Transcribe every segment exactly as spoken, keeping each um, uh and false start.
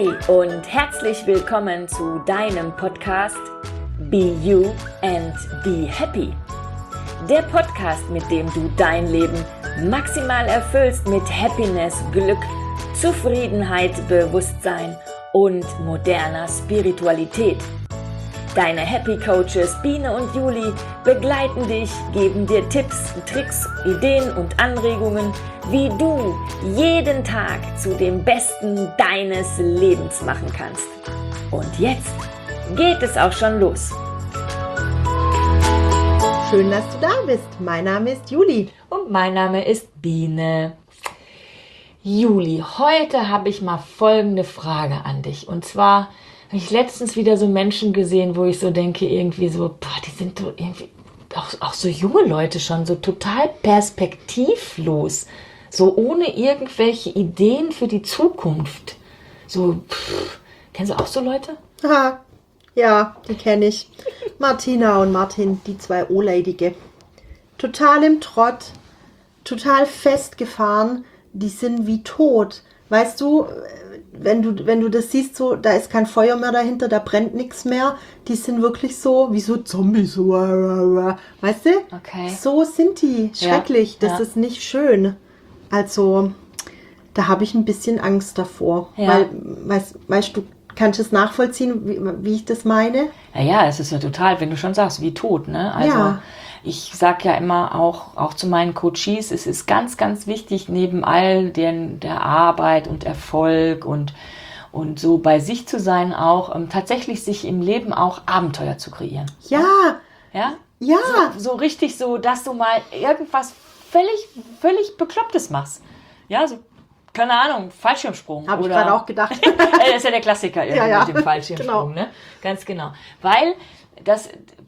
Hi und herzlich willkommen zu deinem Podcast Be You and Be Happy. Der Podcast, mit dem du dein Leben maximal erfüllst mit Happiness, Glück, Zufriedenheit, Bewusstsein und moderner Spiritualität. Deine Happy Coaches Biene und Juli begleiten dich, geben dir Tipps, Tricks, Ideen und Anregungen, wie du jeden Tag zu dem Besten deines Lebens machen kannst. Und jetzt geht es auch schon los. Schön, dass du da bist. Mein Name ist Juli. Und mein Name ist Biene. Juli, heute habe ich mal folgende Frage an dich. Und zwar habe ich letztens wieder so Menschen gesehen, wo ich so denke, irgendwie so, boah, die sind so irgendwie, auch, auch so junge Leute schon, so total perspektivlos, so ohne irgendwelche Ideen für die Zukunft. So, pff, kennst du auch so Leute? Ha, ja, die kenne ich. Martina und Martin, die zwei O-Leidige. Total im Trott, total festgefahren, die sind wie tot. Weißt du, wenn du, wenn du das siehst, so, da ist kein Feuer mehr dahinter, da brennt nichts mehr. Die sind wirklich so, wie so Zombies, so, weißt du? Okay. So sind die. Schrecklich. Ja, das ja. ist nicht schön. Also, da habe ich ein bisschen Angst davor. Ja. Weil, weißt, weißt du, kannst du es nachvollziehen, wie, wie ich das meine? Ja, ja, es ist ja total, wenn du schon sagst, wie tot, ne? Also, ja. Ich sage ja immer auch, auch zu meinen Coaches, es ist ganz, ganz wichtig, neben all den, der Arbeit und Erfolg und, und so bei sich zu sein, auch ähm, tatsächlich sich im Leben auch Abenteuer zu kreieren. Ja. Ja? Ja. So, so richtig so, dass du mal irgendwas völlig, völlig Beklopptes machst. Ja, so, keine Ahnung, Fallschirmsprung. Habe ich gerade auch gedacht. Das ist ja der Klassiker irgendwie ja, ja. mit dem Fallschirmsprung, genau. Ne? Ganz genau. Weil das...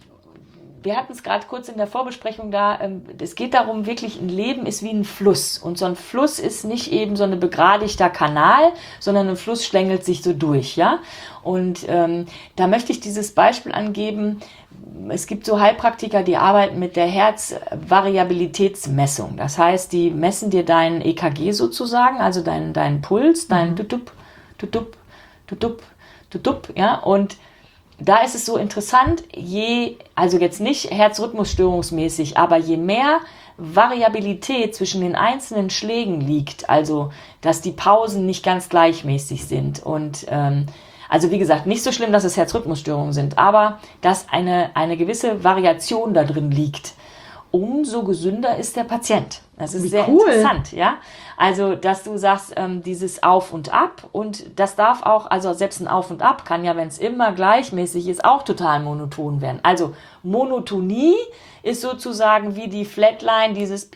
Wir hatten es gerade kurz in der Vorbesprechung da, es geht darum, wirklich ein Leben ist wie ein Fluss. Und so ein Fluss ist nicht eben so ein begradigter Kanal, sondern ein Fluss schlängelt sich so durch, ja. Und ähm, da möchte ich dieses Beispiel angeben. Es gibt so Heilpraktiker, die arbeiten mit der Herzvariabilitätsmessung. Das heißt, die messen dir deinen E K G sozusagen, also deinen, deinen Puls, deinen mhm. Tutup, Tutup, Tutup, Tutup, ja, und da ist es so interessant, je, also jetzt nicht herzrhythmusstörungsmäßig, aber je mehr Variabilität zwischen den einzelnen Schlägen liegt, also dass die Pausen nicht ganz gleichmäßig sind und ähm, also wie gesagt, nicht so schlimm, dass es Herzrhythmusstörungen sind, aber dass eine, eine gewisse Variation da drin liegt, umso gesünder ist der Patient. Das ist Wie sehr cool. interessant, ja. Also, dass du sagst, ähm, dieses Auf und Ab und das darf auch, also selbst ein Auf und Ab kann ja, wenn es immer gleichmäßig ist, auch total monoton werden. Also Monotonie ist sozusagen wie die Flatline, dieses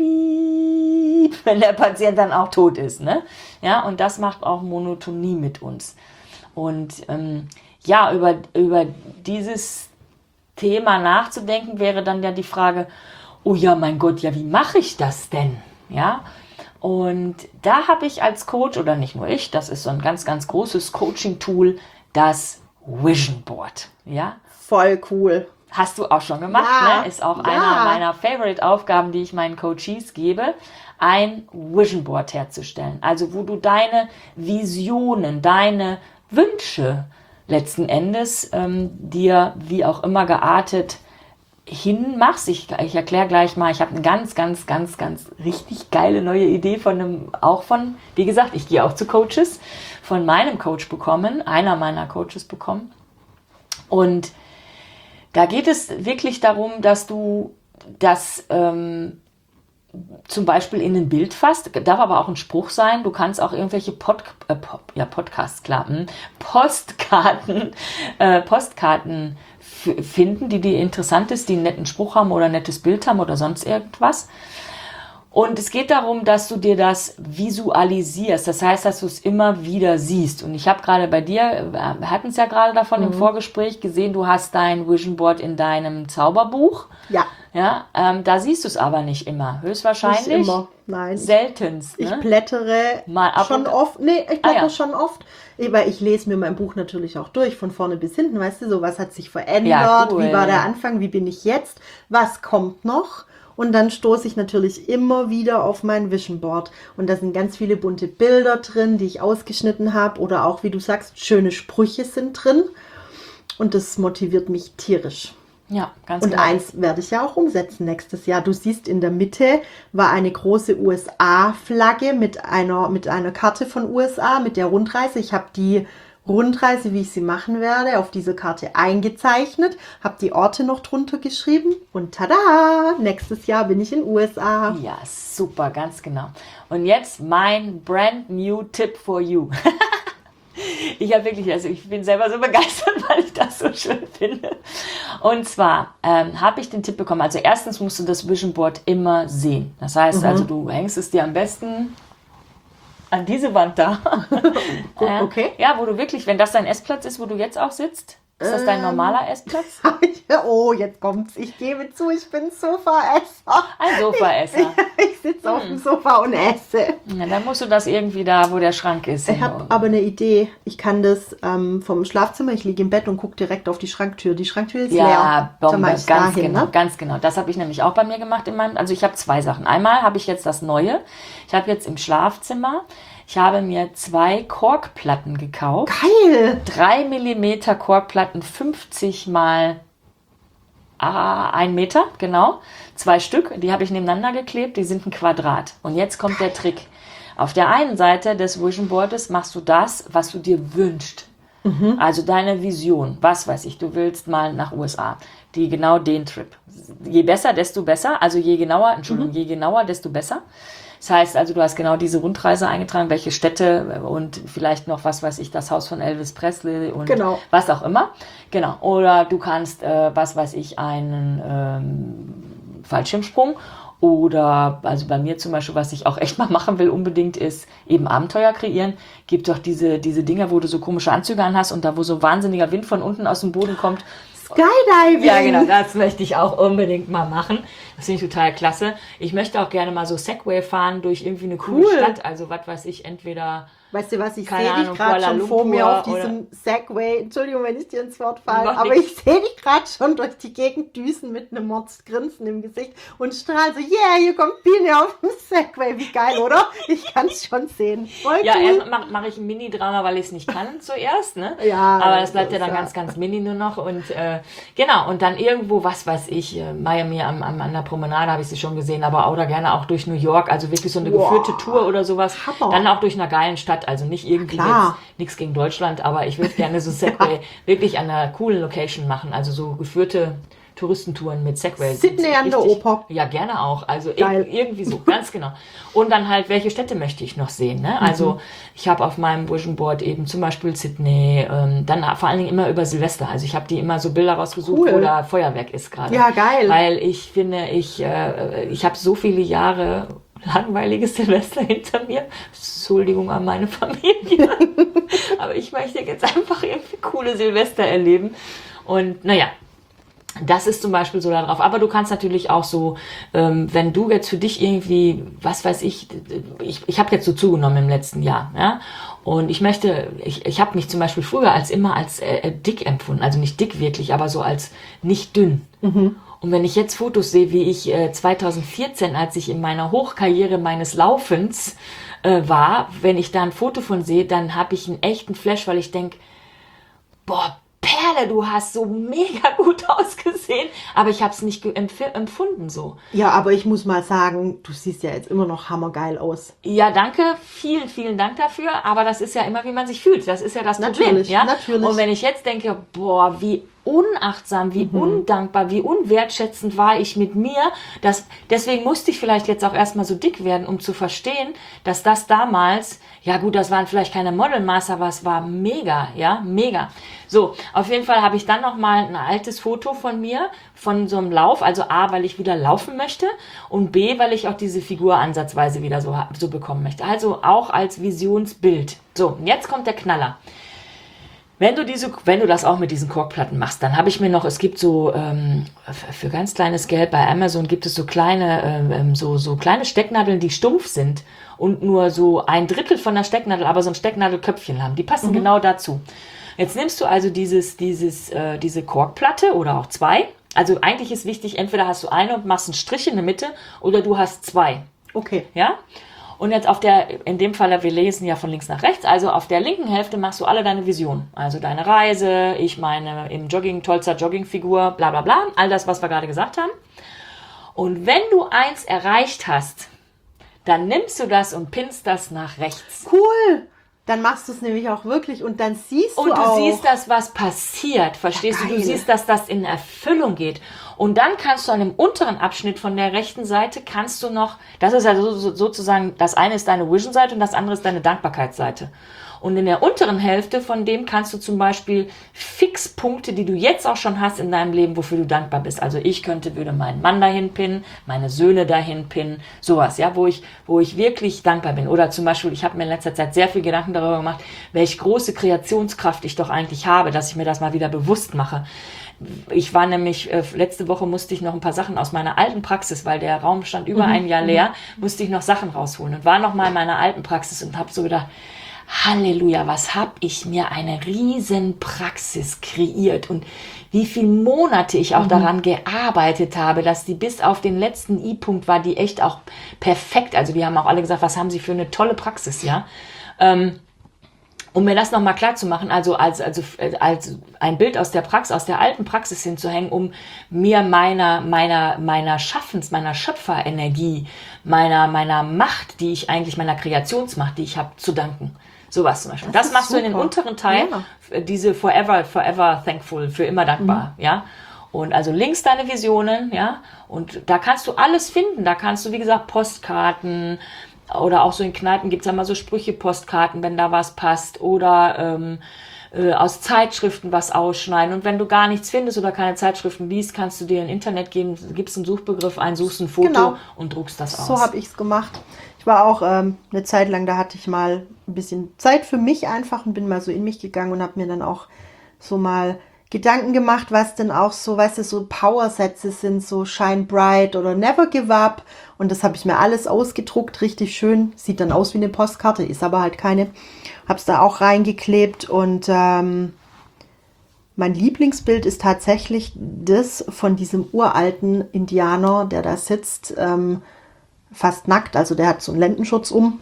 Piep, wenn der Patient dann auch tot ist, ne? Ja, und das macht auch Monotonie mit uns. Und ähm, ja, über, über dieses Thema nachzudenken, wäre dann ja die Frage, oh ja, mein Gott, ja, wie mache ich das denn? Ja, und da habe ich als Coach, oder nicht nur ich, das ist so ein ganz, ganz großes Coaching-Tool, das Vision Board. Ja, voll cool. Hast du auch schon gemacht, ja, ne? Ist auch ja. einer meiner Favorite-Aufgaben, die ich meinen Coaches gebe, ein Vision Board herzustellen. Also, wo du deine Visionen, deine Wünsche letzten Endes ähm, dir, wie auch immer geartet, hinmachst. Ich, ich erkläre gleich mal, ich habe eine ganz, ganz, ganz, ganz richtig geile neue Idee von einem, auch von, wie gesagt, ich gehe auch zu Coaches, von meinem Coach bekommen, einer meiner Coaches bekommen. Und da geht es wirklich darum, dass du das ähm, zum Beispiel in ein Bild fasst, darf aber auch ein Spruch sein, du kannst auch irgendwelche Pod, äh, Pod, ja, Podcasts, klar, hm, Postkarten, äh, Postkarten finden, die dir interessant ist, die einen netten Spruch haben oder ein nettes Bild haben oder sonst irgendwas. Und es geht darum, dass du dir das visualisierst. Das heißt, dass du es immer wieder siehst. Und ich habe gerade bei dir, wir hatten es ja gerade davon mhm. im Vorgespräch gesehen, du hast dein Vision Board in deinem Zauberbuch. Ja. Ja, ähm, da siehst du es aber nicht immer. Höchstwahrscheinlich. Nicht immer, nein. Seltenst. Ich ne? blättere Mal ab schon und oft. Nee, ich blättere ah, ja. schon oft. Weil ich lese mir mein Buch natürlich auch durch, von vorne bis hinten. Weißt du, so was hat sich verändert? Ja, cool. Wie war der Anfang? Wie bin ich jetzt? Was kommt noch? Und dann stoße ich natürlich immer wieder auf mein Vision Board. Und da sind ganz viele bunte Bilder drin, die ich ausgeschnitten habe. Oder auch, wie du sagst, schöne Sprüche sind drin. Und das motiviert mich tierisch. Ja, ganz Und genau. eins werde ich ja auch umsetzen nächstes Jahr. Du siehst, in der Mitte war eine große U S A-Flagge mit einer, mit einer Karte von U S A, mit der Rundreise. Ich habe die Rundreise, wie ich sie machen werde, auf dieser Karte eingezeichnet, habe die Orte noch drunter geschrieben und tada, nächstes Jahr bin ich in U S A. Ja, super, ganz genau. Und jetzt mein brand new Tip for you. Ich habe wirklich, also ich bin selber so begeistert, weil ich das so schön finde. Und zwar ähm, habe ich den Tipp bekommen, also erstens musst du das Vision Board immer sehen. Das heißt, mhm. also du hängst es dir am besten an diese Wand da. äh, okay. Ja, wo du wirklich, wenn das dein Essplatz ist, wo du jetzt auch sitzt, ist das dein normaler Essplatz? Oh, jetzt kommt's. Ich gebe zu, ich bin Sofaesser. Ein Sofaesser. Ich, ich sitze hm. auf dem Sofa und esse. Ja, dann musst du das irgendwie da, wo der Schrank ist. Ich habe aber eine Idee. Ich kann das ähm, vom Schlafzimmer, ich liege im Bett und gucke direkt auf die Schranktür. Die Schranktür ist ja, leer. Ja, Bombe, ganz dahin, genau, ne? ganz genau. Das habe ich nämlich auch bei mir gemacht in meinem, also ich habe zwei Sachen. Einmal habe ich jetzt das Neue. Ich habe jetzt im Schlafzimmer, ich habe mir zwei Korkplatten gekauft. Geil! Drei Millimeter Korkplatten, fünfzig mal ah, ein Meter, genau. Zwei Stück, die habe ich nebeneinander geklebt, die sind ein Quadrat. Und jetzt kommt der Trick. Auf der einen Seite des Vision Boards machst du das, was du dir wünschst. Mhm. Also deine Vision. Was weiß ich, du willst mal nach U S A. Die genau den Trip. Je besser, desto besser. Also je genauer, Entschuldigung, mhm. je genauer, desto besser. Das heißt also, du hast genau diese Rundreise eingetragen, welche Städte und vielleicht noch, was weiß ich, das Haus von Elvis Presley und genau. was auch immer. Genau. Oder du kannst, äh, was weiß ich, einen ähm, Fallschirmsprung oder, also bei mir zum Beispiel, was ich auch echt mal machen will unbedingt, ist eben Abenteuer kreieren. Gibt doch diese, diese Dinger, wo du so komische Anzüge anhast und da, wo so wahnsinniger Wind von unten aus dem Boden kommt. Skydiving! Ja, genau, das möchte ich auch unbedingt mal machen. Das finde ich total klasse. Ich möchte auch gerne mal so Segway fahren durch irgendwie eine coole cool. Stadt. Also, was weiß ich, entweder... Weißt du was, ich Keine sehe dich Ahnung, gerade Kuala schon vor mir Lumpur auf diesem Segway. Entschuldigung, wenn ich dir ins Wort falle, Macht aber nix. ich sehe dich gerade schon durch die Gegend düsen mit einem Mordsgrinsen im Gesicht und strahl so, yeah, hier kommt Biene auf dem Segway. Wie geil, oder? Ich kann es schon sehen. Voll Ja, cool. erst mache mach ich ein Mini-Drama, weil ich es nicht kann zuerst, ne? Ja, aber das bleibt das ja dann ist ganz, ganz mini nur noch. Und äh, genau, und dann irgendwo, was weiß ich, äh, Miami am, am, an der Promenade habe ich sie schon gesehen, aber auch da gerne auch durch New York, also wirklich so eine Wow. geführte Tour oder sowas. Hammer. Dann auch durch eine geile Stadt, also nicht irgendwie Klar. jetzt nichts gegen Deutschland, aber ich würde gerne so Segway Ja. wirklich an einer coolen Location machen, also so geführte Touristentouren mit Segway. Sydney an der Oper. Ja, gerne auch. Also Geil. ir- irgendwie so, ganz genau. Und dann halt, welche Städte möchte ich noch sehen? Ne? Also Mhm. ich habe auf meinem Vision Board eben zum Beispiel Sydney, ähm, dann vor allen Dingen immer über Silvester. Also ich habe die immer so Bilder rausgesucht, Cool. wo da Feuerwerk ist gerade. Ja, geil. Weil ich finde, ich, äh, ich habe so viele Jahre langweiliges Silvester hinter mir. Entschuldigung an meine Familie. Aber ich möchte jetzt einfach irgendwie coole Silvester erleben. Und naja, das ist zum Beispiel so da drauf. Aber du kannst natürlich auch so, ähm, wenn du jetzt für dich irgendwie, was weiß ich, ich, ich habe jetzt so zugenommen im letzten Jahr, ja. Und ich möchte, ich, ich habe mich zum Beispiel früher als immer als äh, dick empfunden. Also nicht dick wirklich, aber so als nicht dünn. Mhm. Und wenn ich jetzt Fotos sehe, wie ich äh, zwanzig vierzehn, als ich in meiner Hochkarriere meines Laufens äh, war, wenn ich da ein Foto von sehe, dann habe ich einen echten Flash, weil ich denke, boah, Perle, du hast so mega gut ausgesehen, aber ich habe es nicht ge- empf- empfunden so. Ja, aber ich muss mal sagen, du siehst ja jetzt immer noch hammergeil aus. Ja, danke, vielen, vielen Dank dafür, aber das ist ja immer, wie man sich fühlt, das ist ja das Problem. Natürlich, Ja? natürlich. Und wenn ich jetzt denke, boah, wie unachtsam, wie mhm. undankbar, wie unwertschätzend war ich mit mir, das, deswegen musste ich vielleicht jetzt auch erstmal so dick werden, um zu verstehen, dass das damals, ja gut, das waren vielleicht keine Modelmaße, aber es war mega, ja, mega. So, auf jeden Fall habe ich dann nochmal ein altes Foto von mir, von so einem Lauf, also A, weil ich wieder laufen möchte und B, weil ich auch diese Figur ansatzweise wieder so, so bekommen möchte. Also auch als Visionsbild. So, und jetzt kommt der Knaller. Wenn du diese, wenn du das auch mit diesen Korkplatten machst, dann habe ich mir noch, es gibt so ähm, für ganz kleines Geld bei Amazon gibt es so kleine, ähm, so so kleine Stecknadeln, die stumpf sind und nur so ein Drittel von der Stecknadel, aber so ein Stecknadelköpfchen haben. Die passen mhm. genau dazu. Jetzt nimmst du also dieses, dieses, äh, diese Korkplatte oder auch zwei. also eigentlich ist wichtig, entweder hast du eine und machst einen Strich in der Mitte oder du hast zwei. Okay. Ja? Und jetzt auf der, in dem Fall, wir lesen ja von links nach rechts, also auf der linken Hälfte machst du alle deine Visionen. Also deine Reise, ich meine im Jogging, tollster Joggingfigur, bla bla bla, all das, was wir gerade gesagt haben. Und wenn du eins erreicht hast, dann nimmst du das und pinnst das nach rechts. Cool! Dann machst du es nämlich auch wirklich und dann siehst du Und du auch. siehst das, was passiert, verstehst Ja, du? Du geil. siehst, dass das in Erfüllung geht. Und dann kannst du an dem unteren Abschnitt von der rechten Seite, kannst du noch, das ist also so, sozusagen, das eine ist deine Vision-Seite und das andere ist deine Dankbarkeitsseite. Und in der unteren Hälfte von dem kannst du zum Beispiel Fixpunkte, die du jetzt auch schon hast in deinem Leben, wofür du dankbar bist. Also ich könnte, würde meinen Mann dahin pinnen, meine Söhne dahin pinnen, sowas, ja, wo ich, wo ich wirklich dankbar bin. Oder zum Beispiel, ich habe mir in letzter Zeit sehr viel Gedanken darüber gemacht, welche große Kreationskraft ich doch eigentlich habe, dass ich mir das mal wieder bewusst mache. Ich war nämlich, äh, letzte Woche musste ich noch ein paar Sachen aus meiner alten Praxis, weil der Raum stand über Mhm. ein Jahr leer, musste ich noch Sachen rausholen und war noch mal in meiner alten Praxis und habe so gedacht, Halleluja, was habe ich mir eine riesen Praxis kreiert und wie viele Monate ich auch mhm. daran gearbeitet habe, dass die bis auf den letzten I-Punkt war, die echt auch perfekt, also die haben auch alle gesagt, was haben sie für eine tolle Praxis, ja. Ähm, um mir das nochmal klar zu machen, also als, also als ein Bild aus der Praxis, aus der alten Praxis hinzuhängen, um mir meiner, meiner, meiner Schaffens, meiner Schöpferenergie, meiner, meiner Macht, die ich eigentlich, meiner Kreationsmacht, die ich habe, zu danken. Sowas zum Beispiel. Das, das machst super. Du in den unteren Teil, ja. Diese forever, forever thankful, für immer dankbar, mhm. ja. Und also links deine Visionen, ja. Und da kannst du alles finden. Da kannst du, wie gesagt, Postkarten oder auch so in Kneipen gibt's ja mal so Sprüche-Postkarten, wenn da was passt. Oder ähm, äh, aus Zeitschriften was ausschneiden. Und wenn du gar nichts findest oder keine Zeitschriften liest, kannst du dir ins Internet gehen, gibst einen Suchbegriff ein, suchst ein Foto genau. und druckst das aus. So habe ich es gemacht. Ich war auch ähm, eine Zeit lang, da hatte ich mal ein bisschen Zeit für mich einfach und bin mal so in mich gegangen und habe mir dann auch so mal Gedanken gemacht, was denn auch so, weißt du, so Powersätze sind, so Shine Bright oder Never Give Up. Und das habe ich mir alles ausgedruckt, richtig schön. Sieht dann aus wie eine Postkarte, ist aber halt keine. Habe es da auch reingeklebt und ähm, mein Lieblingsbild ist tatsächlich das von diesem uralten Indianer, der da sitzt, ähm, fast nackt, also der hat so einen Lendenschutz um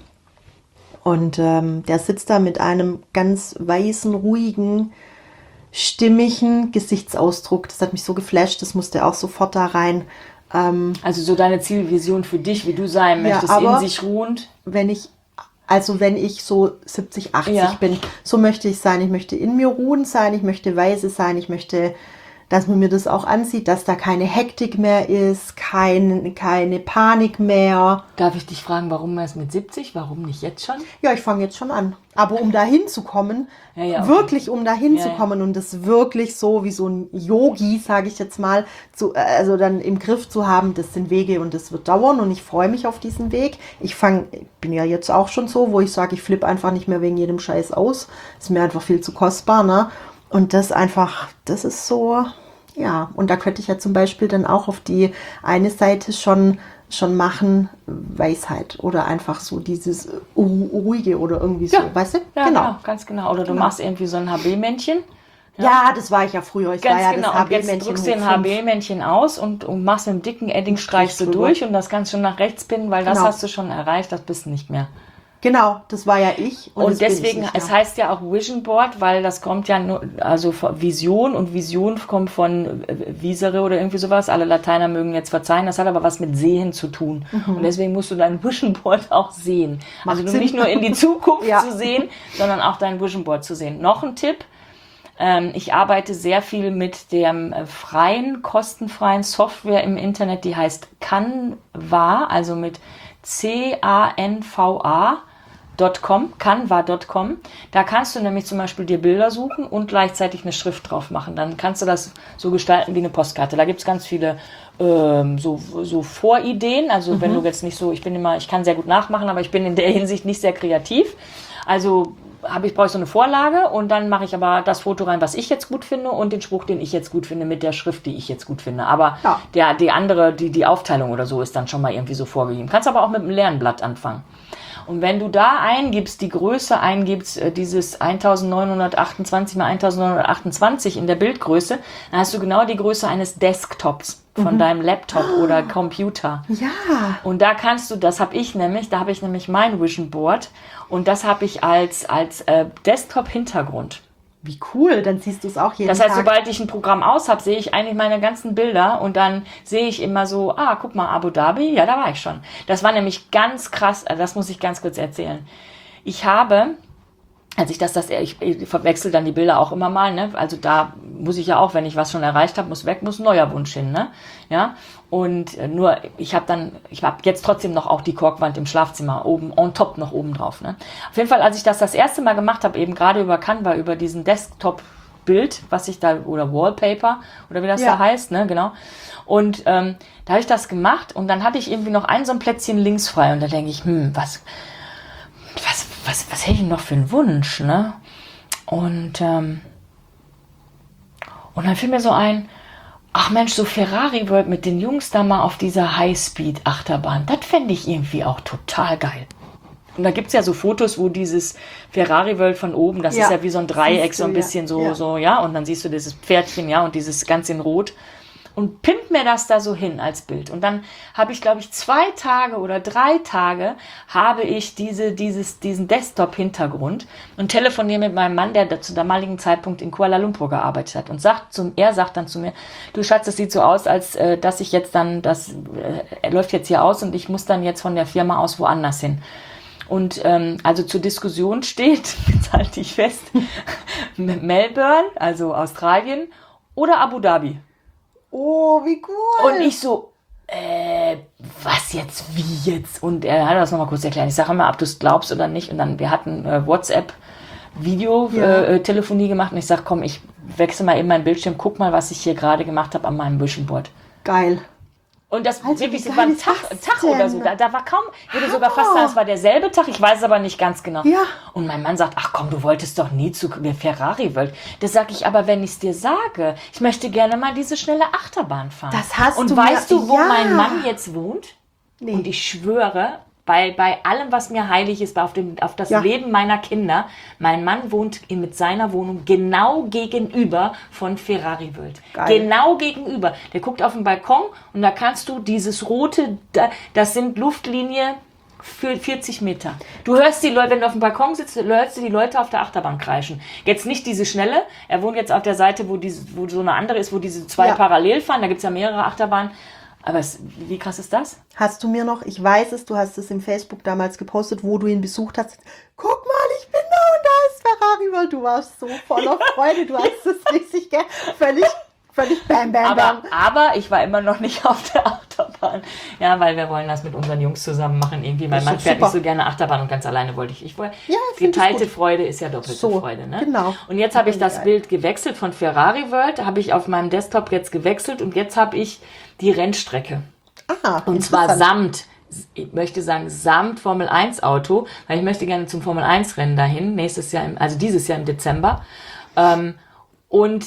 und ähm, der sitzt da mit einem ganz weißen, ruhigen, stimmigen Gesichtsausdruck. Das hat mich so geflasht, das musste auch sofort da rein. Ähm, also so deine Zielvision für dich, wie du sein möchtest, ja, in sich ruhend. Wenn ich, also wenn ich so siebzig, achtzig ja. bin, so möchte ich sein. Ich möchte in mir ruhend sein, ich möchte weise sein, ich möchte, dass man mir das auch ansieht, dass da keine Hektik mehr ist, kein, keine Panik mehr. Darf ich dich fragen, warum erst mit siebzig? Warum nicht jetzt schon? Ja, ich fange jetzt schon an. Aber um da hinzukommen, ja, ja, okay. wirklich um da hinzukommen ja, ja. und das wirklich so wie so ein Yogi, sage ich jetzt mal, zu, also dann im Griff zu haben, das sind Wege und das wird dauern und ich freue mich auf diesen Weg. Ich fange, bin ja jetzt auch schon so, wo ich sage, ich flippe einfach nicht mehr wegen jedem Scheiß aus. Ist mir einfach viel zu kostbar, ne? Und das einfach, das ist so, ja, und da könnte ich ja zum Beispiel dann auch auf die eine Seite schon, schon machen, Weisheit oder einfach so dieses Ruhige oder irgendwie so, ja. weißt du? Ja, genau. Ja, ganz genau. Oder du genau. machst irgendwie so ein H B-Männchen. Ja. ja, das war ich ja früher. Ich ganz war ja genau. Das H B-Männchen. Und jetzt drückst du den H B-Männchen aus und, und machst mit dem dicken Edding, streichst du durch und das kannst du nach rechts pinnen, weil das genau. hast du schon erreicht, das bist du nicht mehr. Genau, das war ja ich. Und, und deswegen, nicht, es ja. heißt ja auch Vision Board, weil das kommt ja nur, also Vision und Vision kommt von Visere oder irgendwie sowas. Alle Lateiner mögen jetzt verzeihen, das hat aber was mit Sehen zu tun. Mhm. Und deswegen musst du dein Vision Board auch sehen. Macht also Sinn. Nicht nur in die Zukunft ja. zu sehen, sondern auch dein Vision Board zu sehen. Noch ein Tipp. Ich arbeite sehr viel mit der freien, kostenfreien Software im Internet, die heißt Canva, also mit C A N V A. .com, canva Punkt com. Da kannst du nämlich zum Beispiel dir Bilder suchen und gleichzeitig eine Schrift drauf machen. Dann kannst du das so gestalten wie eine Postkarte. Da gibt es ganz viele ähm, so, so Vorideen. Also mhm. wenn du jetzt nicht so, ich bin immer, ich kann sehr gut nachmachen, aber ich bin in der Hinsicht nicht sehr kreativ. Also habe ich, brauche ich so eine Vorlage und dann mache ich aber das Foto rein, was ich jetzt gut finde und den Spruch, den ich jetzt gut finde, mit der Schrift, die ich jetzt gut finde. Aber ja. der, die andere, die, die Aufteilung oder so ist dann schon mal irgendwie so vorgegeben. Kannst aber auch mit einem leeren Blatt anfangen. Und wenn du da eingibst, die Größe eingibst, dieses neunzehnhundertachtundzwanzig mal neunzehnhundertachtundzwanzig in der Bildgröße, dann hast du genau die Größe eines Desktops von mhm. deinem Laptop oder Computer. Ja. Und da kannst du, das habe ich nämlich, da habe ich nämlich mein Vision Board und das habe ich als, als äh, Desktop-Hintergrund. Wie cool, dann siehst du es auch jeden Tag. Das heißt, sobald ich ein Programm aus habe, sehe ich eigentlich meine ganzen Bilder und dann sehe ich immer so, ah, guck mal, Abu Dhabi, ja, da war ich schon. Das war nämlich ganz krass, also das muss ich ganz kurz erzählen. Ich habe, als ich das, das ich, ich verwechsel dann die Bilder auch immer mal, ne? Also da muss ich ja auch, wenn ich was schon erreicht habe, muss weg, muss ein neuer Wunsch hin, ne? Ja. Und äh, nur, ich habe dann, ich habe jetzt trotzdem noch auch die Korkwand im Schlafzimmer oben, on top noch oben drauf, ne? Auf jeden Fall, als ich das das erste Mal gemacht habe, eben gerade über Canva, über diesen Desktop-Bild, was ich da, oder Wallpaper, oder wie das ja. da heißt, ne? Genau. Und ähm, da habe ich das gemacht und dann hatte ich irgendwie noch ein so ein Plätzchen links frei und da denke ich, hm, was, was, was, was hätte ich noch für einen Wunsch, ne? Und, ähm, und dann fiel mir so ein, ach Mensch, so Ferrari World mit den Jungs da mal auf dieser Highspeed-Achterbahn, das fände ich irgendwie auch total geil. Und da gibt es ja so Fotos, wo dieses Ferrari World von oben, das ja. ist ja wie so ein Dreieck, so ein bisschen ja. so, ja. so, ja, und dann siehst du dieses Pferdchen, ja, und dieses ganz in Rot. Und pimpt mir das da so hin als Bild. Und dann habe ich, glaube ich, zwei Tage oder drei Tage habe ich diese, dieses, diesen Desktop-Hintergrund und telefoniere mit meinem Mann, der zu damaligen Zeitpunkt in Kuala Lumpur gearbeitet hat. Und sagt zum, er sagt dann zu mir, du Schatz, das sieht so aus, als äh, dass ich jetzt dann, das äh, läuft jetzt hier aus und ich muss dann jetzt von der Firma aus woanders hin. Und ähm, also zur Diskussion steht, jetzt halte ich fest, Melbourne, also Australien, oder Abu Dhabi. Oh, wie cool. Und ich so, äh, was jetzt, wie jetzt? Und er hat das nochmal kurz erklärt. Ich sage immer, ob du es glaubst oder nicht. Und dann, wir hatten äh, WhatsApp-Video-Telefonie ja. äh, gemacht. Und ich sage, komm, ich wechsle mal eben meinen Bildschirm, guck mal, was ich hier gerade gemacht habe an meinem Vision Board. Geil. Und das also, wirklich, das war ein Tag, Tag oder so. Da, da war kaum, ich würde sogar fast sagen, es war derselbe Tag, ich weiß es aber nicht ganz genau. Ja. Und mein Mann sagt, ach komm, du wolltest doch nie zu Ferrari World. Das sage ich aber, wenn ich es dir sage, ich möchte gerne mal diese schnelle Achterbahn fahren. Das hast Und du weißt mir, du, wo ja. mein Mann jetzt wohnt? Nee. Und ich schwöre, bei, bei allem, was mir heilig ist, auf, dem, auf das ja. Leben meiner Kinder, mein Mann wohnt in, mit seiner Wohnung genau gegenüber von Ferrari World. Geil. Genau gegenüber. Der guckt auf den Balkon und da kannst du dieses rote, das sind Luftlinie für vierzig Meter. Du hörst die Leute, wenn du auf dem Balkon sitzt, hörst du die Leute auf der Achterbahn kreischen. Jetzt nicht diese schnelle, er wohnt jetzt auf der Seite, wo, diese, wo so eine andere ist, wo diese zwei ja. parallel fahren, da gibt es ja mehrere Achterbahnen. Aber es, wie krass ist das? Hast du mir noch, ich weiß es, du hast es im Facebook damals gepostet, wo du ihn besucht hast. Guck mal, ich bin da und da ist Ferrari World. Du warst so voller Freude, du hast es richtig gern, völlig, völlig bam, bam, aber, bam. Aber ich war immer noch nicht auf der Achterbahn. Ja, weil wir wollen das mit unseren Jungs zusammen machen. Irgendwie, mein Mann fährt nicht so gerne Achterbahn und ganz alleine wollte ich. ich wollte, ja, geteilte Freude ist ja doppelte so, Freude. Ne? Genau. Und jetzt habe ich das Bild gewechselt von Ferrari World, habe ich auf meinem Desktop jetzt gewechselt und jetzt habe ich die Rennstrecke. Ah, und zwar samt, ich möchte sagen, samt Formel eins Auto, weil ich möchte gerne zum Formel eins Rennen dahin, nächstes Jahr, im, also dieses Jahr im Dezember. Ähm, und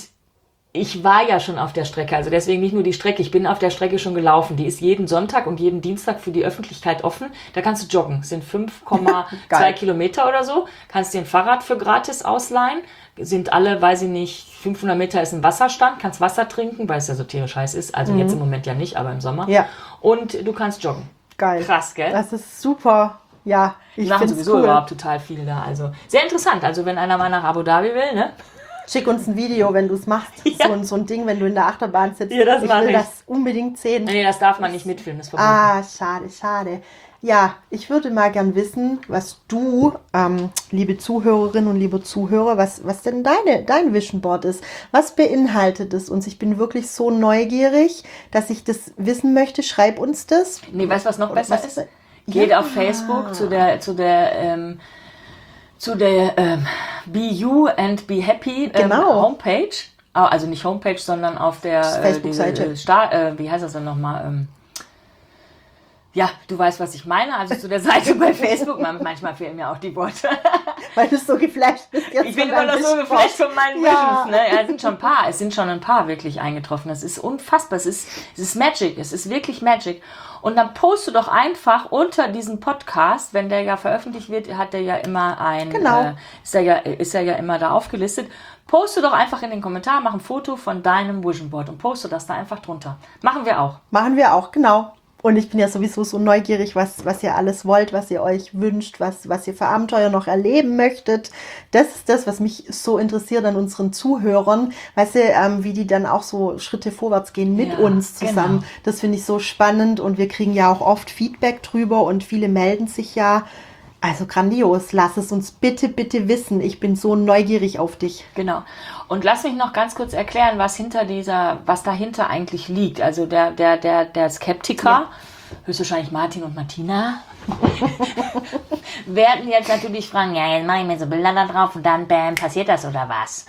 ich war ja schon auf der Strecke, also deswegen nicht nur die Strecke, ich bin auf der Strecke schon gelaufen. Die ist jeden Sonntag und jeden Dienstag für die Öffentlichkeit offen. Da kannst du joggen, das sind fünf Komma zwei Kilometer oder so. Kannst dir ein Fahrrad für gratis ausleihen. Sind alle, weiß ich nicht, fünfhundert Meter ist ein Wasserstand, kannst Wasser trinken, weil es ja so tierisch heiß ist. Also mhm. jetzt im Moment ja nicht, aber im Sommer. Ja. Und du kannst joggen. Geil. Krass, gell? Das ist super. Ja, ich finde es sowieso cool. überhaupt total viel da. Also sehr interessant. Also wenn einer mal nach Abu Dhabi will, ne? Schick uns ein Video, wenn du es machst. Ja. So, so ein Ding, wenn du in der Achterbahn sitzt. Ja, das ich will ich. das unbedingt sehen. Nee, das darf man nicht mitfilmen. Das ist verboten. Ah, schade, schade. Ja, ich würde mal gern wissen, was du, ähm, liebe Zuhörerinnen und liebe Zuhörer, was, was denn deine, dein Vision Board ist. Was beinhaltet es uns? Ich bin wirklich so neugierig, dass ich das wissen möchte. Schreib uns das. Nee, weißt du, was noch besser was, ist? Geht ja. auf Facebook zu der, zu der, ähm, zu der ähm, Be You and Be Happy ähm, genau. Homepage. Also nicht Homepage, sondern auf der Facebook-Seite. Äh, Star, äh, wie heißt das denn nochmal? Ähm, ja, du weißt, was ich meine. Also zu der Seite bei Facebook. Manchmal fehlen mir auch die Worte. weil du so geflasht bist jetzt. Ich bin von immer noch deinem so Wischboard. geflasht von meinen Ja. Visions. Ne? Ja, es sind schon ein paar. Es sind schon ein paar wirklich eingetroffen. Es ist unfassbar. Es ist, es ist Magic. Es ist wirklich Magic. Und dann poste doch einfach unter diesem Podcast, wenn der ja veröffentlicht wird, hat der ja immer ein, Genau. äh, ist er ja, ist er ja immer da aufgelistet. Poste doch einfach in den Kommentaren, mach ein Foto von deinem Vision Board und poste das da einfach drunter. Machen wir auch. Machen wir auch, genau. Und ich bin ja sowieso so neugierig, was, was ihr alles wollt, was ihr euch wünscht, was, was ihr für Abenteuer noch erleben möchtet. Das ist das, was mich so interessiert an unseren Zuhörern. Weißt du, ähm, wie die dann auch so Schritte vorwärts gehen mit Ja, uns zusammen. genau. Das finde ich so spannend und wir kriegen ja auch oft Feedback drüber und viele melden sich ja. Also grandios. Lass es uns bitte, bitte wissen. Ich bin so neugierig auf dich. Genau. Und lass mich noch ganz kurz erklären, was hinter dieser, was dahinter eigentlich liegt. Also der, der, der, der Skeptiker, Ja. höchstwahrscheinlich Martin und Martina, werden jetzt natürlich fragen, ja, jetzt mache ich mir so Bilder da drauf und dann, bam, passiert das oder was?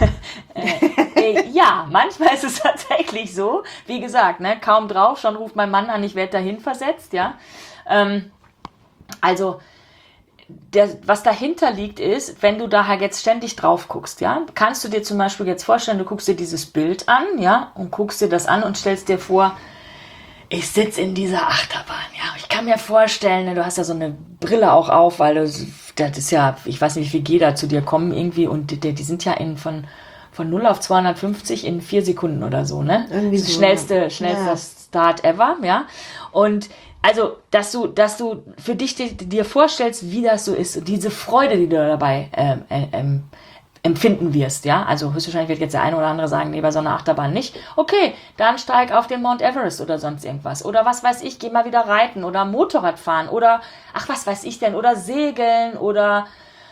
äh, äh, ja, manchmal ist es tatsächlich so. Wie gesagt, ne, kaum drauf, schon ruft mein Mann an, ich werde dahin versetzt, ja. Ähm, also, Der, was dahinter liegt ist, wenn du da halt jetzt ständig drauf guckst, ja, kannst du dir zum Beispiel jetzt vorstellen, du guckst dir dieses Bild an, ja, und guckst dir das an und stellst dir vor, ich sitze in dieser Achterbahn, ja, ich kann mir vorstellen, ne, du hast ja so eine Brille auch auf, weil du, das ist ja, ich weiß nicht, wie viel G da zu dir kommen irgendwie und die, die sind ja in von, von null auf zweihundertfünfzig in vier Sekunden oder so, ne? Irgendwie das so, schnellste, schnellster ja. Start ever, ja, und also, dass du, dass du für dich dir, dir vorstellst, wie das so ist, und diese Freude, die du dabei ähm, ähm, empfinden wirst, ja. Also höchstwahrscheinlich wird jetzt der eine oder andere sagen, nee, bei so einer Achterbahn nicht. Okay, dann steig auf den Mount Everest oder sonst irgendwas. Oder was weiß ich, geh mal wieder reiten oder Motorrad fahren oder, ach, was weiß ich denn, oder segeln oder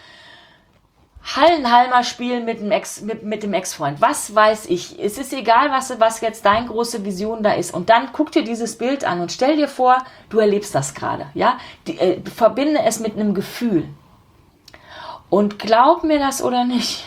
Hallenhalmer spielen mit dem Ex, mit, mit dem Ex-Freund. Was weiß ich. Es ist egal, was, was jetzt deine große Vision da ist. Und dann guck dir dieses Bild an und stell dir vor, du erlebst das gerade. Ja? Die, äh, verbinde es mit einem Gefühl. Und glaub mir das oder nicht,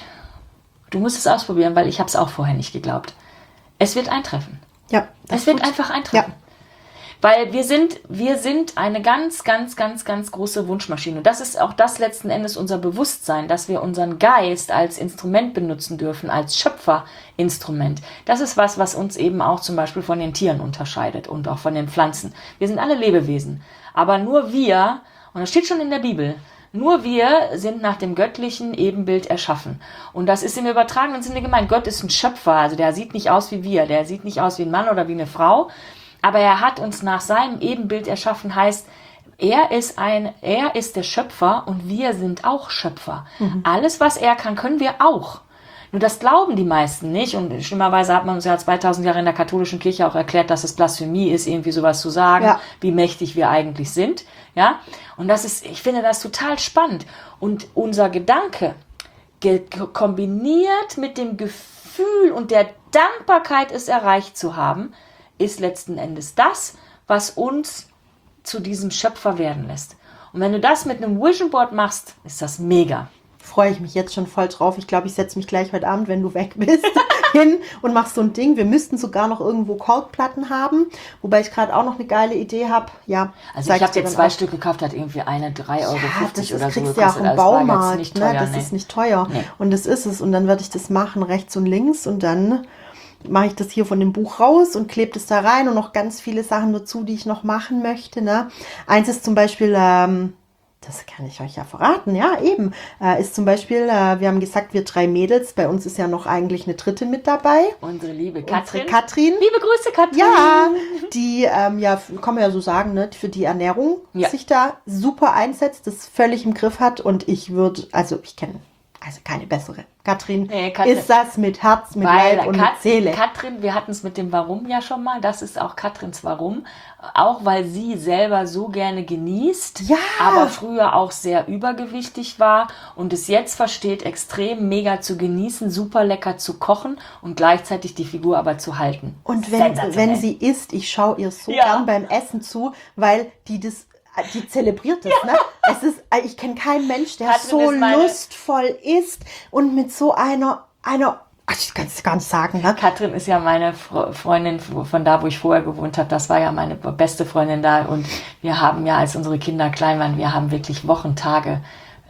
du musst es ausprobieren, weil ich habe es auch vorher nicht geglaubt. Es wird eintreffen. Ja, das Es wird tut- einfach eintreffen. Ja. Weil wir sind, wir sind eine ganz, ganz, ganz, ganz große Wunschmaschine. Und das ist auch das letzten Endes unser Bewusstsein, dass wir unseren Geist als Instrument benutzen dürfen, als Schöpferinstrument. Das ist was, was uns eben auch zum Beispiel von den Tieren unterscheidet und auch von den Pflanzen. Wir sind alle Lebewesen. Aber nur wir, und das steht schon in der Bibel, nur wir sind nach dem göttlichen Ebenbild erschaffen. Und das ist im übertragenen Sinne gemeint. Gott ist ein Schöpfer, also der sieht nicht aus wie wir, der sieht nicht aus wie ein Mann oder wie eine Frau, aber er hat uns nach seinem Ebenbild erschaffen, heißt, er ist ein, er ist der Schöpfer und wir sind auch Schöpfer. Mhm. Alles, was er kann, können wir auch. Nur das glauben die meisten nicht und schlimmerweise hat man uns ja zweitausend Jahre in der katholischen Kirche auch erklärt, dass es Blasphemie ist, irgendwie sowas zu sagen, Ja. wie mächtig wir eigentlich sind, ja. Und das ist, ich finde das total spannend. Und unser Gedanke, ge- kombiniert mit dem Gefühl und der Dankbarkeit, es erreicht zu haben, ist letzten Endes das, was uns zu diesem Schöpfer werden lässt. Und wenn du das mit einem Vision Board machst, ist das mega. Freue ich mich jetzt schon voll drauf. Ich glaube, ich setze mich gleich heute Abend, wenn du weg bist, hin und mach so ein Ding. Wir müssten sogar noch irgendwo Korkplatten haben, wobei ich gerade auch noch eine geile Idee habe. Ja, Also zeig ich habe dir jetzt dann zwei auch. Stück gekauft, hat irgendwie eine drei Euro Ja, fünfzig das oder ist, so kriegst du ja auch gekostet. im Also es war jetzt Baumarkt, nicht ne? teuer, Das nee. ist nicht teuer. Nee. Und das ist es. Und dann werde ich das machen, rechts und links. Und dann mache ich das hier von dem Buch raus und klebe das da rein und noch ganz viele Sachen dazu, die ich noch machen möchte. Ne? Eins ist zum Beispiel, ähm, das kann ich euch ja verraten, ja, eben, äh, ist zum Beispiel, äh, wir haben gesagt, wir drei Mädels, bei uns ist ja noch eigentlich eine dritte mit dabei. Unsere liebe Unsere Katrin. Katrin. Liebe Grüße, Katrin. Ja, die, ähm, ja, f- kann man ja so sagen, ne, für die Ernährung Ja. sich da super einsetzt, das völlig im Griff hat und ich würde, also ich kenne also keine bessere. Katrin, Nee, Katrin- ist das mit Herz, mit Weil Leib und Kat mit Seele. Katrin, wir hatten es mit dem Warum ja schon mal, das ist auch Katrins Warum, auch weil sie selber so gerne genießt, Ja. aber früher auch sehr übergewichtig war und es jetzt versteht, extrem mega zu genießen, super lecker zu kochen und gleichzeitig die Figur aber zu halten. Und wenn, Sensationell. wenn sie isst, ich schaue ihr so Ja. gern beim Essen zu, weil die das, die zelebriert das, ne? Es ist, ich kenne keinen Mensch, der Katrin so ist meine- lustvoll isst und mit so einer, einer, ach, ich kann es gar nicht sagen, ne? Katrin ist ja meine Fre- Freundin von da, wo ich vorher gewohnt habe. Das war ja meine beste Freundin da. Und wir haben ja, als unsere Kinder klein waren, wir haben wirklich Wochentage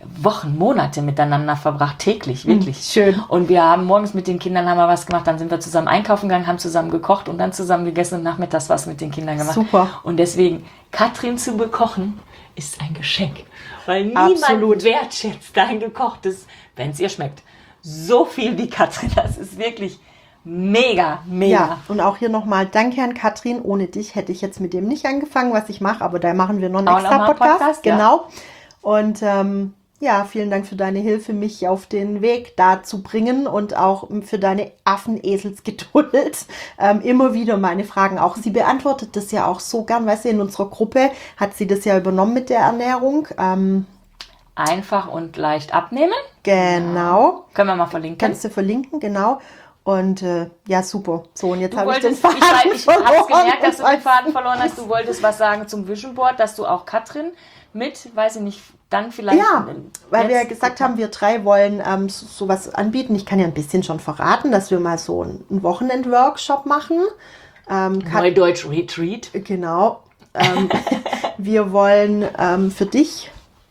Wochen, Monate miteinander verbracht, täglich, wirklich. Mhm, schön. Und wir haben morgens mit den Kindern haben wir was gemacht, dann sind wir zusammen einkaufen gegangen, haben zusammen gekocht und dann zusammen gegessen und nachmittags was mit den Kindern gemacht. Super. Und deswegen, Katrin zu bekochen, ist ein Geschenk. Weil niemand Absolut. wertschätzt dein gekochtes, wenn es ihr schmeckt, so viel wie Katrin. Das ist wirklich mega, mega. Ja, und auch hier nochmal Danke an Katrin. Ohne dich hätte ich jetzt mit dem nicht angefangen, was ich mache, aber da machen wir noch einen Auch extra noch mal einen Podcast. Podcast, ja. Genau. Und ähm, ja, vielen Dank für deine Hilfe, mich auf den Weg da zu bringen und auch für deine Affeneselsgeduld. Ähm, immer wieder meine Fragen auch. Sie beantwortet das ja auch so gern, weißt du, in unserer Gruppe hat sie das ja übernommen mit der Ernährung. Ähm, Einfach und leicht abnehmen. genau. Können wir mal verlinken. Kannst du verlinken, genau. Und äh, ja, super. So, und jetzt Du habe ich den wolltest, Faden ich, weiß, ich habe verloren. gemerkt, dass du Ich den weiß Faden verloren hast. Du wolltest was sagen zum Vision Board, dass du auch Katrin mit, weiß ich nicht, dann vielleicht... Ja, weil wir ja jetzt- gesagt haben, wir drei wollen ähm, so, sowas anbieten. Ich kann ja ein bisschen schon verraten, dass wir mal so einen, einen Wochenend-Workshop machen. Ähm, Kat- Neudeutsch Retreat. genau. Ähm, wir wollen ähm, für dich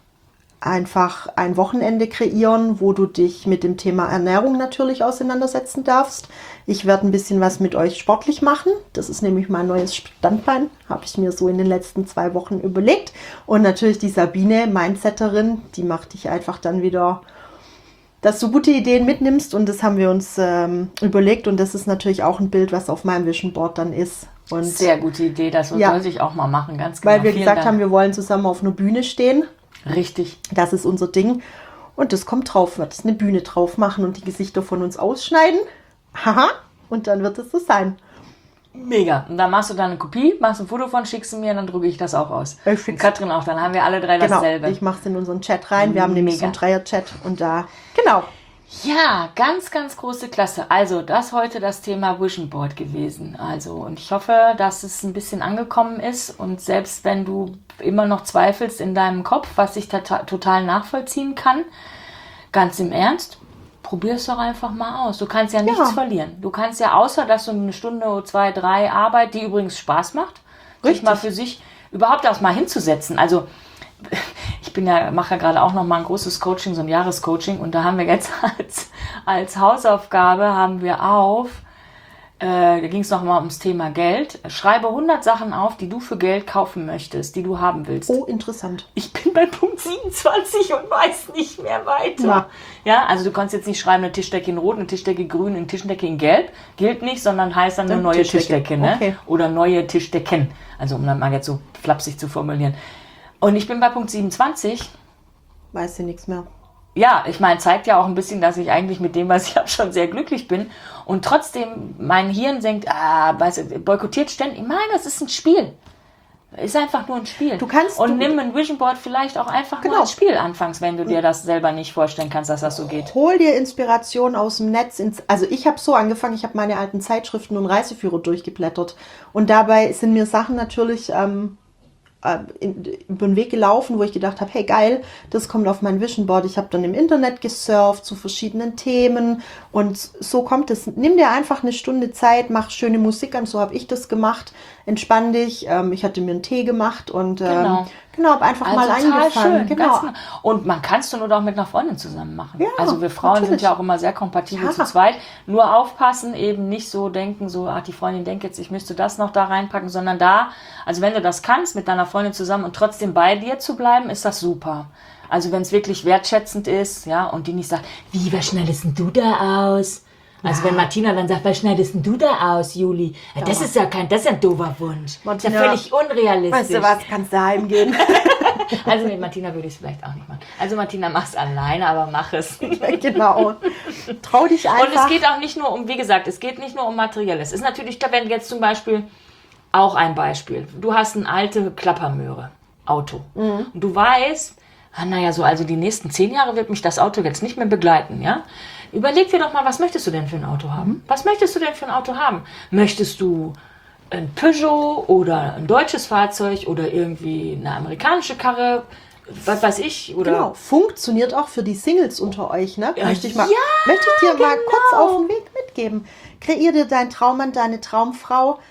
einfach ein Wochenende kreieren, wo du dich mit dem Thema Ernährung natürlich auseinandersetzen darfst. Ich werde ein bisschen was mit euch sportlich machen. Das ist nämlich mein neues Standbein, habe ich mir so in den letzten zwei Wochen überlegt. Und natürlich die Sabine, Mindsetterin, die macht dich einfach dann wieder, dass du gute Ideen mitnimmst. Und das haben wir uns ähm, überlegt. Und das ist natürlich auch ein Bild, was auf meinem Vision Board dann ist. Und Sehr gute Idee, das Ja. sollte ich auch mal machen, ganz genau. weil wir Vielen gesagt Dank. haben, wir wollen zusammen auf einer Bühne stehen. Richtig. Das ist unser Ding. Und das kommt drauf, wird es eine Bühne drauf machen und die Gesichter von uns ausschneiden. Haha. Und dann wird es so sein. Mega. Und dann machst du da eine Kopie, machst ein Foto von, schickst du mir und dann drucke ich das auch aus. Ich Und schick's. Katrin auch, dann haben wir alle drei Genau. dasselbe. Ich mache es in unseren Chat rein. Wir haben nämlich so einen Mega. Dreier-Chat und da, genau. Ja, ganz, ganz große Klasse. Also, das heute das Thema Vision Board gewesen. Also, und ich hoffe, dass es ein bisschen angekommen ist. Und selbst wenn du immer noch zweifelst in deinem Kopf, was ich tota- total nachvollziehen kann, ganz im Ernst, probier es doch einfach mal aus. Du kannst ja nichts Ja. verlieren. Du kannst ja, außer dass du eine Stunde, zwei, drei Arbeit, die übrigens Spaß macht, sich Richtig. mal für sich überhaupt auch mal hinzusetzen. Also, ich bin ja, mache ja gerade auch noch mal ein großes Coaching, so ein Jahrescoaching, und da haben wir jetzt als, als Hausaufgabe haben wir auf, äh, da ging es noch mal ums Thema Geld. Schreibe hundert Sachen auf, die du für Geld kaufen möchtest, die du haben willst. Oh, interessant. Ich bin bei Punkt siebenundzwanzig und weiß nicht mehr weiter. Ja. Ja, also du kannst jetzt nicht schreiben, eine Tischdecke in Rot, eine Tischdecke in Grün, eine Tischdecke in Gelb. Gilt nicht, sondern heißt dann eine Eine neue Tischdecke. Tischdecke, ne? Okay. Oder neue Tischdecken. Also um dann mal jetzt so flapsig zu formulieren. Und ich bin bei Punkt siebenundzwanzig. Weiß sie nichts mehr. Ja, ich meine, zeigt ja auch ein bisschen, dass ich eigentlich mit dem, was ich habe, schon sehr glücklich bin. Und trotzdem mein Hirn denkt, ah, weißt du, boykottiert ständig. Nein, das ist ein Spiel. Ist einfach nur ein Spiel. Du kannst- Und du- nimm ein Vision Board vielleicht auch einfach Genau. nur als Spiel anfangs, wenn du dir das selber nicht vorstellen kannst, dass das so geht. Hol dir Inspiration aus dem Netz. Ins, also ich habe so angefangen, ich habe meine alten Zeitschriften und Reiseführer durchgeblättert. Und dabei sind mir Sachen natürlich ähm, äh, in, über den Weg gelaufen, wo ich gedacht habe, hey geil, das kommt auf mein Vision Board. Ich habe dann im Internet gesurft zu verschiedenen Themen und so kommt es. Nimm dir einfach eine Stunde Zeit, mach schöne Musik an, so habe ich das gemacht. Entspann dich. Ähm, ich hatte mir einen Tee gemacht und ähm, Genau. genau, habe einfach Also mal total angefangen. schön, Genau. ganz genau. Und man kann es dann nur auch mit einer Freundin zusammen machen. Ja, also wir Frauen sind natürlich. ja auch immer sehr kompatibel Ja. zu zweit. Nur aufpassen, eben nicht so denken, so, ach, die Freundin denkt jetzt, ich müsste das noch da reinpacken, sondern da, also wenn du das kannst, mit deiner Freundin zusammen und trotzdem bei dir zu bleiben, ist das super. Also wenn es wirklich wertschätzend ist, ja, und die nicht sagt, wie, was schneidest denn du da aus? Also wenn Martina dann sagt, was schneidest denn du da aus, Juli? Ja, das ist ja kein, das ist ja ein doofer Wunsch. Das ist ja Martina, völlig unrealistisch. Weißt du was, kannst du heimgehen. Also mit Martina würde ich es vielleicht auch nicht machen. Also Martina, mach's alleine, aber mach es. Genau. Trau dich einfach. Und es geht auch nicht nur um, wie gesagt, es geht nicht nur um Materielles. Es ist natürlich, klar, wenn jetzt zum Beispiel, auch ein Beispiel, du hast eine alte Klappermöhre, Auto. Mhm. Und du weißt, ah, naja, so, also die nächsten zehn Jahre wird mich das Auto jetzt nicht mehr begleiten, ja? Überleg dir doch mal, was möchtest du denn für ein Auto haben? Mhm. Was möchtest du denn für ein Auto haben? Möchtest du ein Peugeot oder ein deutsches Fahrzeug oder irgendwie eine amerikanische Karre, was weiß ich, oder Genau, funktioniert auch für die Singles unter euch, ne? Ja, möchte ich, mal, ja, möchte ich dir mal genau. kurz auf den Weg mitgeben. Kreier dir deinen Traummann, deine Traumfrau,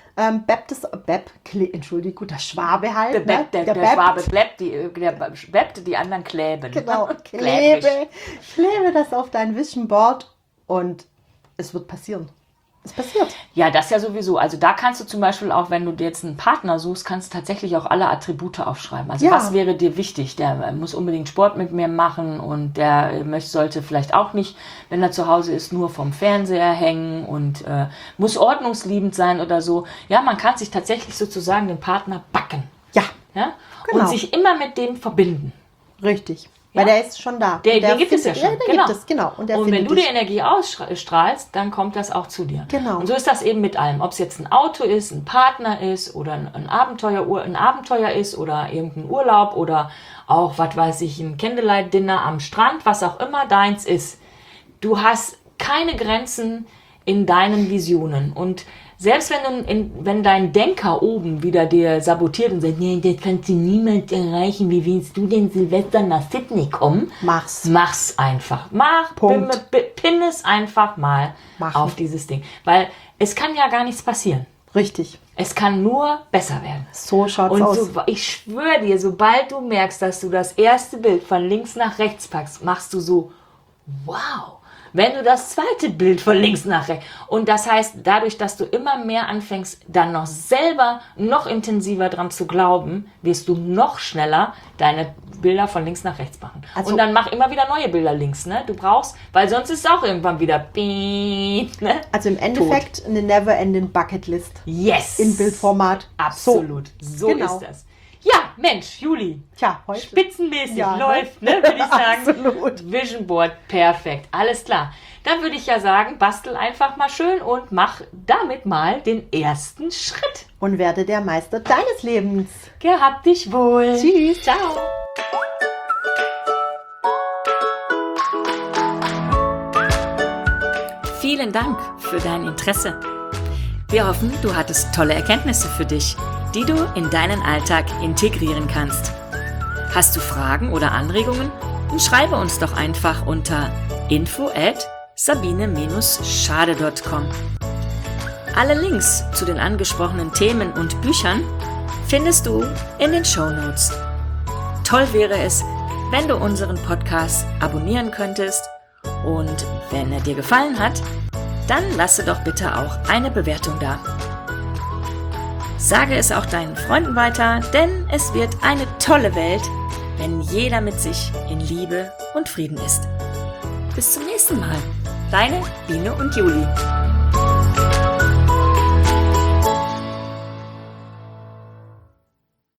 ähm, bebt es, Beb, Kle- Entschuldigung, der Schwabe halt. Der, ne? Bepp, der, der, bebt. Schwabe bleibt, die, der bleibt, die anderen kleben. Genau, Klebrig. klebe, klebe das auf dein Vision Board und es wird passieren. Es passiert. Ja, das ja sowieso. Also da kannst du zum Beispiel auch, wenn du dir jetzt einen Partner suchst, kannst du tatsächlich auch alle Attribute aufschreiben. Also Ja. was wäre dir wichtig? Der muss unbedingt Sport mit mir machen und der möchte, sollte vielleicht auch nicht, wenn er zu Hause ist, nur vom Fernseher hängen und äh, muss ordnungsliebend sein oder so. Ja, man kann sich tatsächlich sozusagen den Partner backen. Ja, Ja? Genau. Und sich immer mit dem verbinden. richtig. Weil Ja. der ist schon da. Der, Und der den gibt es ja findet- schon. den genau. gibt es, genau. Und, der Und wenn findet du die dich. Energie ausstrahlst, dann kommt das auch zu dir. Genau. Und so ist das eben mit allem. Ob es jetzt ein Auto ist, ein Partner ist oder ein, ein, Abenteuer, ein Abenteuer ist oder irgendein Urlaub oder auch, was weiß ich, ein Candlelight-Dinner am Strand, was auch immer deins ist. Du hast keine Grenzen in deinen Visionen. Und selbst wenn, du in, wenn dein Denker oben wieder dir sabotiert und sagt, nee, das kannst du niemals erreichen, wie willst du denn Silvester nach Sydney kommen? Mach's. Mach's einfach. Mach, Punkt. pin, pin es einfach mal Machen. auf dieses Ding. Weil es kann ja gar nichts passieren. Richtig. Es kann nur besser werden. So schaut's Und aus. so, ich schwöre dir, sobald du merkst, dass du das erste Bild von links nach rechts packst, machst du so, wow. Wenn du das zweite Bild von links nach rechts. Und das heißt, dadurch, dass du immer mehr anfängst, dann noch selber noch intensiver dran zu glauben, wirst du noch schneller deine Bilder von links nach rechts machen. Also- und dann mach immer wieder neue Bilder links, ne? Du brauchst, weil sonst ist es auch irgendwann wieder piep, ne? Also im Endeffekt eine never-ending Bucketlist Yes! in Bildformat. Absolut. So, Genau. ist das. Ja, Mensch, Juli. Tja, heute. Spitzenmäßig Ja, ne? läuft, ne, würde ich sagen. Absolut. Vision Board, perfekt. Alles klar. Dann würde ich ja sagen, bastel einfach mal schön und mach damit mal den ersten Schritt. Und werde der Meister deines Lebens. Gehabt dich wohl. Tschüss. Ciao. Vielen Dank für dein Interesse. Wir hoffen, du hattest tolle Erkenntnisse für dich, die du in deinen Alltag integrieren kannst. Hast du Fragen oder Anregungen? Dann schreibe uns doch einfach unter info at sabine schade punkt com. Alle Links zu den angesprochenen Themen und Büchern findest du in den Shownotes. Toll wäre es, wenn du unseren Podcast abonnieren könntest und wenn er dir gefallen hat, dann lasse doch bitte auch eine Bewertung da. Sage es auch deinen Freunden weiter, denn es wird eine tolle Welt, wenn jeder mit sich in Liebe und Frieden ist. Bis zum nächsten Mal. Deine Biene und Juli.